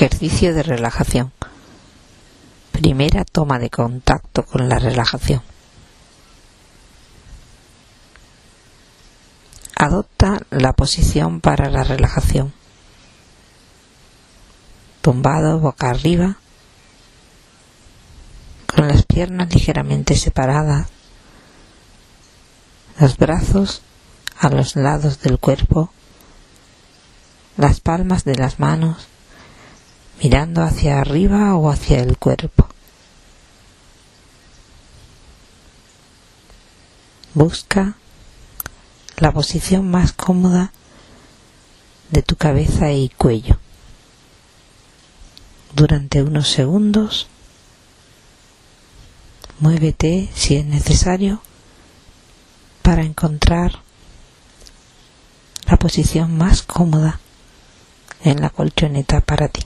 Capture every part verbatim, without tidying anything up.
Ejercicio de relajación. Primera toma de contacto con la relajación. Adopta la posición para la relajación. Tumbado boca arriba, con las piernas ligeramente separadas, los brazos a los lados del cuerpo, las palmas de las manos mirando hacia arriba o hacia el cuerpo. Busca la posición más cómoda de tu cabeza y cuello. Durante unos segundos, muévete si es necesario para encontrar la posición más cómoda en la colchoneta para ti.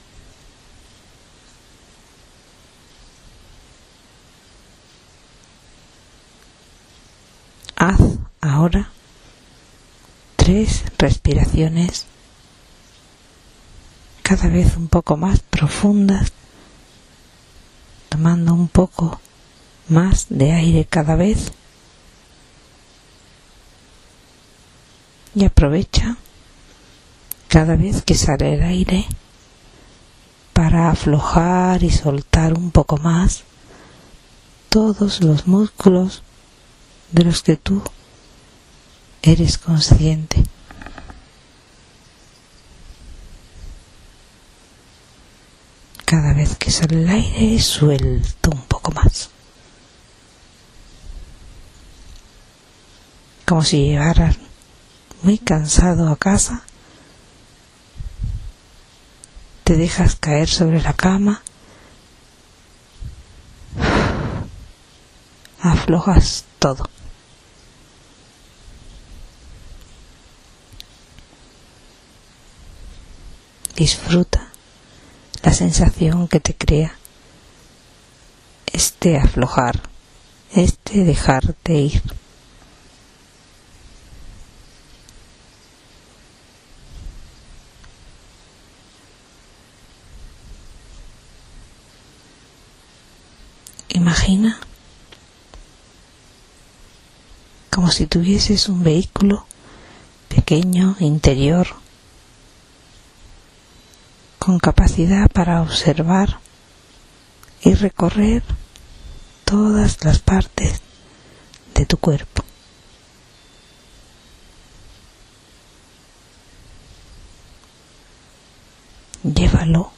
Haz ahora tres respiraciones cada vez un poco más profundas, tomando un poco más de aire cada vez, y aprovecha cada vez que sale el aire para aflojar y soltar un poco más todos los músculos de los que tú eres consciente. Cada vez que sale el aire, suelto un poco más. Como si llegaras muy cansado a casa, te dejas caer sobre la cama, aflojas todo. Disfruta la sensación que te crea este aflojar, este dejarte ir. Imagina como si tuvieses un vehículo pequeño, interior, con capacidad para observar y recorrer todas las partes de tu cuerpo. Llévalo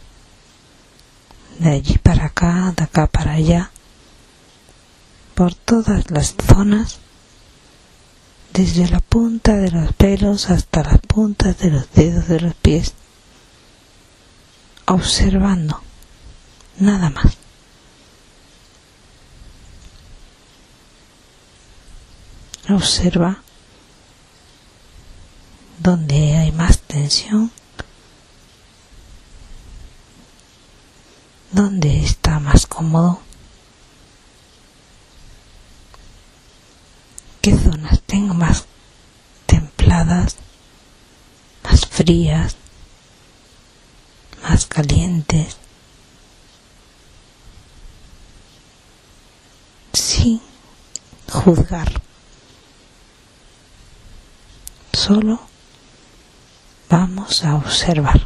de allí para acá, de acá para allá, por todas las zonas, desde la punta de los pelos hasta las puntas de los dedos de los pies, observando, nada más. Observa donde hay más tensión, donde está más cómodo, qué zonas tengo más templadas, más frías, más calientes, sin juzgar. Solo vamos a observar.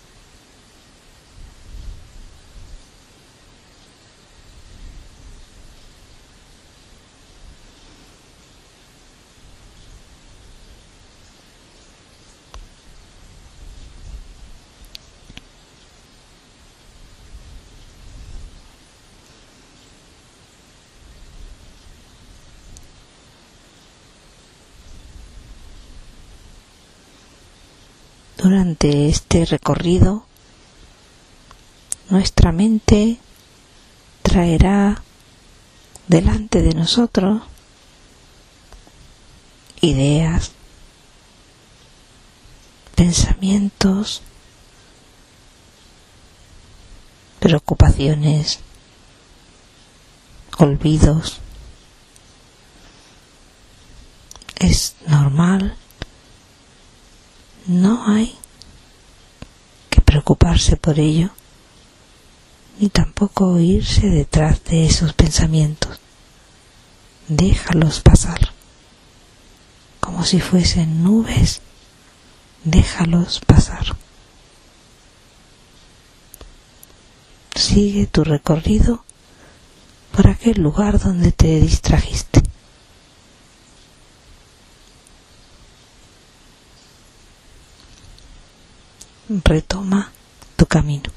Durante este recorrido, nuestra mente traerá delante de nosotros ideas, pensamientos, preocupaciones, olvidos. Es normal, no hay que preocuparse por ello, ni tampoco irse detrás de esos pensamientos. Déjalos pasar, como si fuesen nubes, déjalos pasar. Sigue tu recorrido por aquel lugar donde te distrajiste. Retoma tu camino.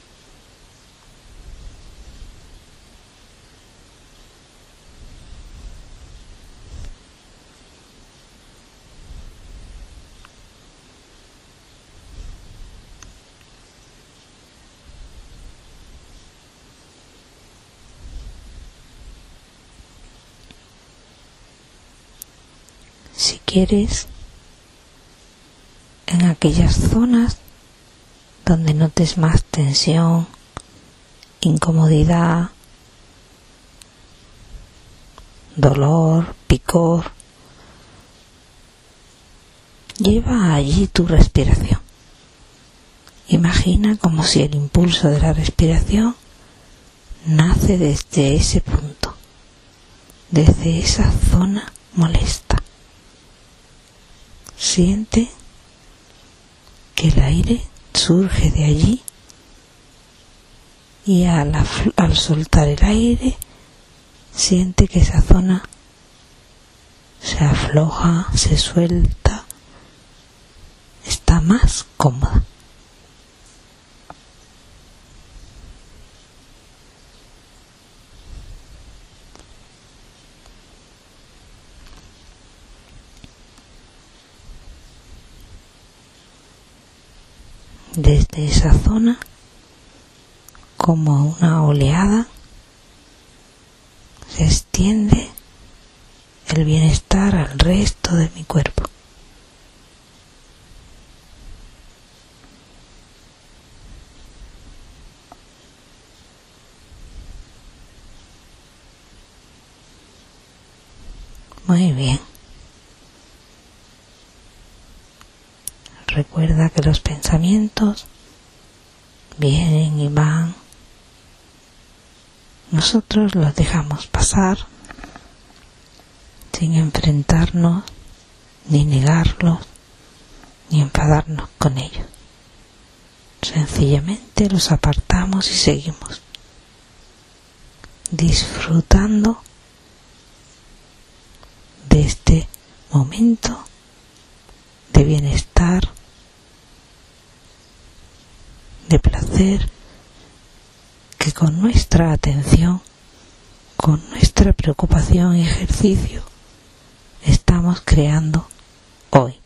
Si quieres, en aquellas zonas donde notes más tensión, incomodidad, dolor, picor, lleva allí tu respiración. Imagina como si el impulso de la respiración nace desde ese punto, desde esa zona molesta. Siente que el aire surge de allí y al, al soltar el aire siente que esa zona se afloja, se suelta, está más cómoda. Desde esa zona, como una oleada, se extiende el bienestar al resto de mi cuerpo. Muy bien. Recuerda que los pensamientos vienen y van. Nosotros los dejamos pasar sin enfrentarnos, ni negarlos, ni enfadarnos con ellos. Sencillamente los apartamos y seguimos disfrutando de este momento de bienestar, de placer, que con nuestra atención, con nuestra preocupación y ejercicio, estamos creando hoy.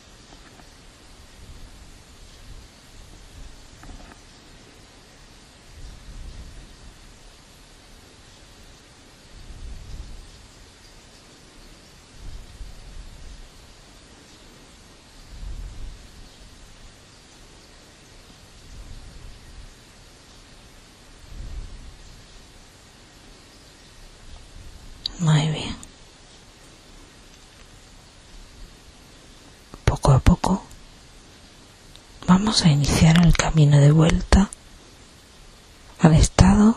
Muy bien. Poco a poco vamos a iniciar el camino de vuelta al estado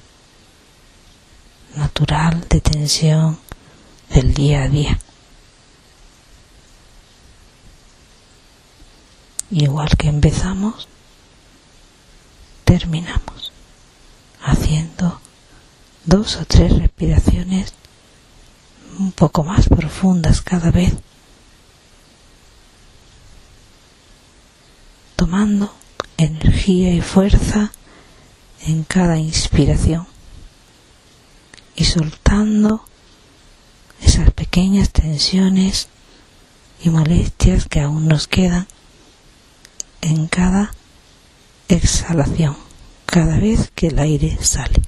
natural de tensión del día a día. Igual que empezamos, terminamos haciendo dos o tres respiraciones un poco más profundas cada vez, tomando energía y fuerza en cada inspiración y soltando esas pequeñas tensiones y molestias que aún nos quedan en cada exhalación, cada vez que el aire sale.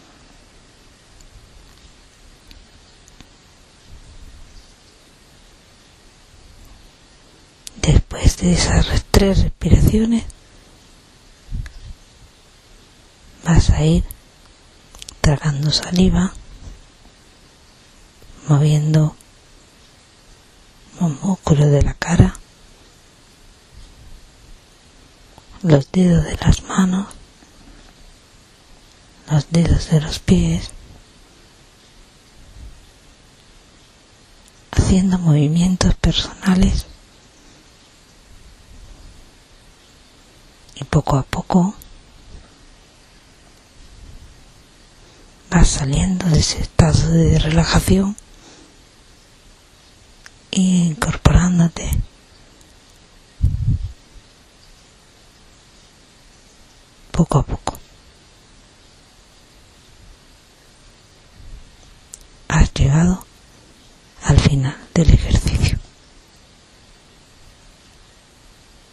Después de esas tres respiraciones vas a ir tragando saliva, moviendo los músculos de la cara, los dedos de las manos, los dedos de los pies, haciendo movimientos personales, y poco a poco vas saliendo de ese estado de relajación e incorporándote poco a poco. Has llegado